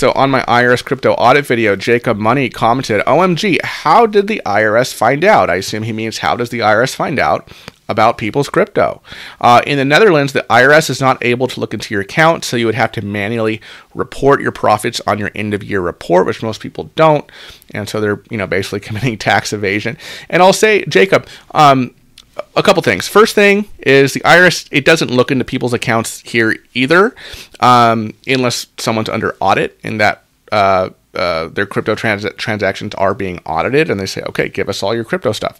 So on my IRS crypto audit video, Jacob Money commented, OMG, how did the IRS find out? I assume he means how does the IRS find out about people's crypto? In the Netherlands, the IRS is not able to look into your account, so you would have to manually report your profits on your end-of-year report, which most people don't, and so they're basically committing tax evasion. And I'll say, Jacob, a couple things. First thing is the IRS, it doesn't look into people's accounts here either, unless someone's under audit and that their crypto transactions are being audited, and they say, okay, give us all your crypto stuff.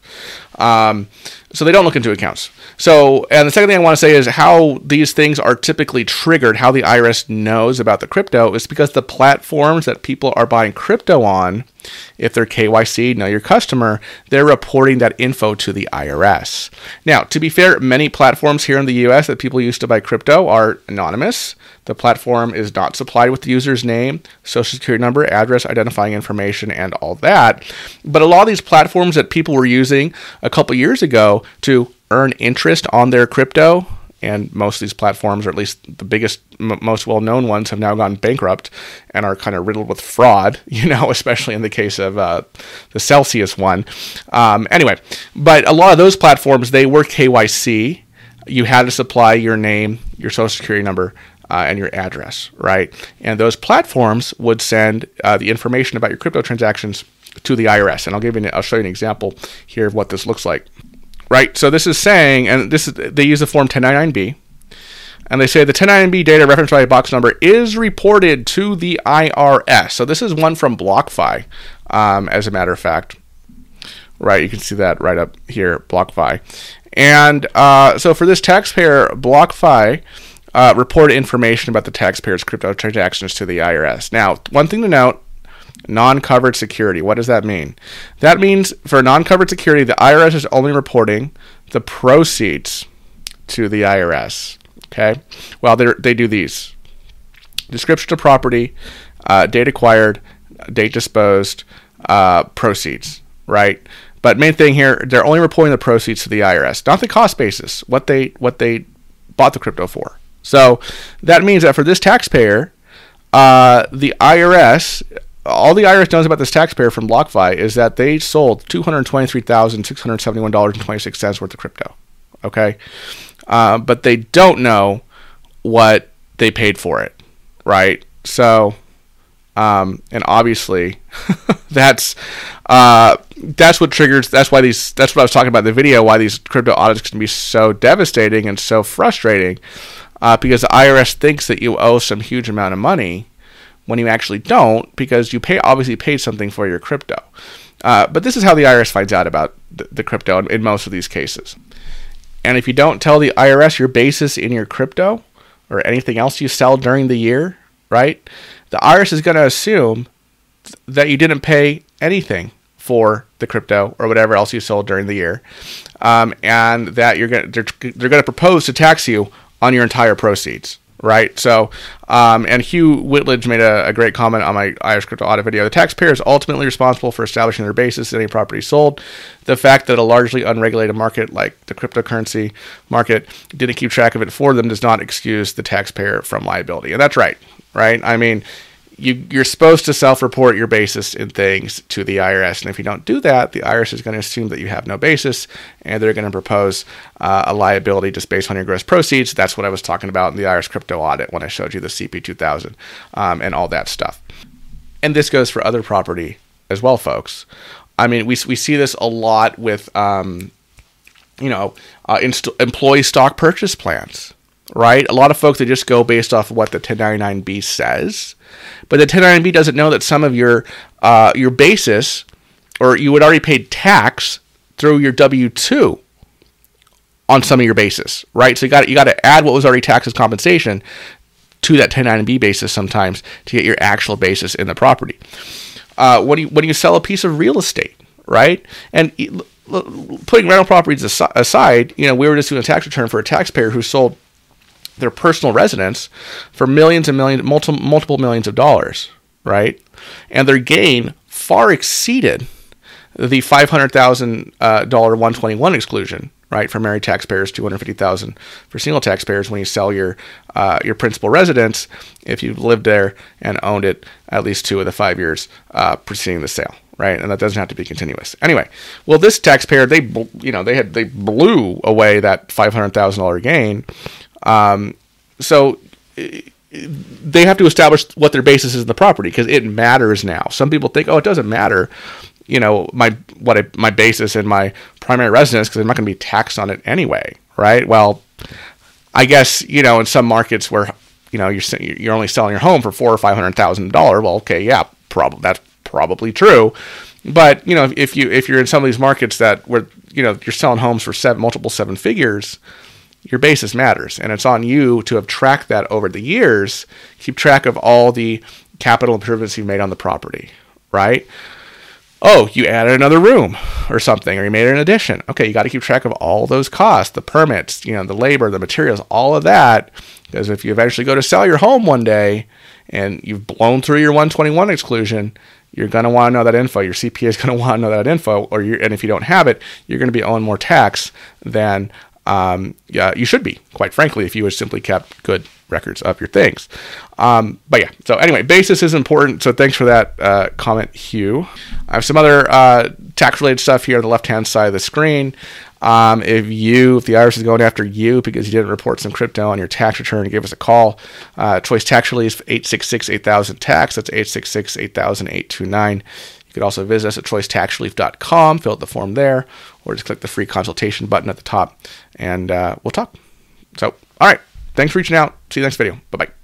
So they don't look into accounts. So, and the second thing I want to say is how these things are typically triggered, how the IRS knows about the crypto is because the platforms that people are buying crypto on, if they're KYC, know your customer, they're reporting that info to the IRS. Now, to be fair, many platforms here in the US that people use to buy crypto are anonymous. The platform is not supplied with the user's name, social security number, address, identifying information, and all that. But a lot of these platforms that people were using a couple years ago to earn interest on their crypto, and most of these platforms, or at least the biggest, most well-known ones, have now gone bankrupt and are kind of riddled with fraud, especially in the case of the Celsius one. Anyway, but a lot of those platforms, they were KYC. You had to supply your name, your social security number, and your address, right? And those platforms would send the information about your crypto transactions to the IRS. And I'll show you an example here of what this looks like. Right, so this is saying, and they use the form 1099B, and they say the 1099B data referenced by a box number is reported to the IRS. So this is one from BlockFi, as a matter of fact. Right, you can see that right up here, BlockFi. And so for this taxpayer, BlockFi reported information about the taxpayer's crypto transactions to the IRS. Now, one thing to note, non-covered security. What does that mean? That means for non-covered security, the IRS is only reporting the proceeds to the IRS. Okay? Well, they do these. Description of property, date acquired, date disposed, proceeds, right? But main thing here, they're only reporting the proceeds to the IRS, not the cost basis, what they bought the crypto for. So that means that for this taxpayer, the IRS, all the IRS knows about this taxpayer from BlockFi is that they sold $223,671.26 worth of crypto. Okay? But they don't know what they paid for it, right? So, and obviously, that's what triggers. That's what I was talking about in the video. Why these crypto audits can be so devastating and so frustrating, because the IRS thinks that you owe some huge amount of money when you actually don't, because you obviously paid something for your crypto. But this is how the IRS finds out about the crypto in most of these cases. And if you don't tell the IRS your basis in your crypto or anything else you sell during the year, right, the IRS is going to assume that you didn't pay anything for the crypto or whatever else you sold during the year, and that they're going to propose to tax you on your entire proceeds. Right, so, and Hugh Whitledge made a great comment on my IRS crypto audit video. The taxpayer is ultimately responsible for establishing their basis in any property sold. The fact that a largely unregulated market like the cryptocurrency market didn't keep track of it for them does not excuse the taxpayer from liability. And that's right? I mean, you're supposed to self-report your basis in things to the IRS, and if you don't do that, the IRS is going to assume that you have no basis, and they're going to propose a liability just based on your gross proceeds. That's what I was talking about in the IRS crypto audit when I showed you the CP2000 and all that stuff. And this goes for other property as well, folks. I mean, we see this a lot with employee stock purchase plans. Right? A lot of folks, they just go based off of what the 1099B says. But the 1099B doesn't know that some of your basis, or you would already paid tax through your W-2 on some of your basis, right? So you got to add what was already taxed as compensation to that 1099B basis sometimes to get your actual basis in the property. When you sell a piece of real estate, right? And putting rental properties aside, we were just doing a tax return for a taxpayer who sold their personal residence for millions and millions, multiple millions of dollars, right? And their gain far exceeded the $500,000 121 exclusion, right? For married taxpayers, $250,000 for single taxpayers when you sell your principal residence if you lived there and owned it at least 2 of the 5 years preceding the sale, right? And that doesn't have to be continuous. Anyway, well, this taxpayer, they blew away that $500,000 gain. So they have to establish what their basis is in the property, because it matters now. Some people think, oh, it doesn't matter, my basis in my primary residence, because I'm not going to be taxed on it anyway, right? Well, I guess, in some markets where, you're only selling your home for $400,000 or $500,000. Well, okay, yeah, that's probably true. But, if you're in some of these markets where you're selling homes for multiple 7 figures, your basis matters, and it's on you to have tracked that over the years. Keep track of all the capital improvements you've made on the property, right? Oh, you added another room or something, or you made an addition. Okay, you got to keep track of all those costs, the permits, the labor, the materials, all of that, because if you eventually go to sell your home one day and you've blown through your 121 exclusion, you're going to want to know that info. Your CPA is going to want to know that info, and if you don't have it, you're going to be owing more tax than you should be, quite frankly, if you had simply kept good records of your things. But yeah, so anyway, basis is important. So thanks for that comment, Hugh. I have some other tax-related stuff here on the left-hand side of the screen. If the IRS is going after you because you didn't report some crypto on your tax return, give us a call. Choice Tax Relief, 866-8000-TAX. That's 866-8000-829. You could also visit us at choicetaxrelief.com, fill out the form there, or just click the free consultation button at the top, and we'll talk. So, all right. Thanks for reaching out. See you next video. Bye-bye.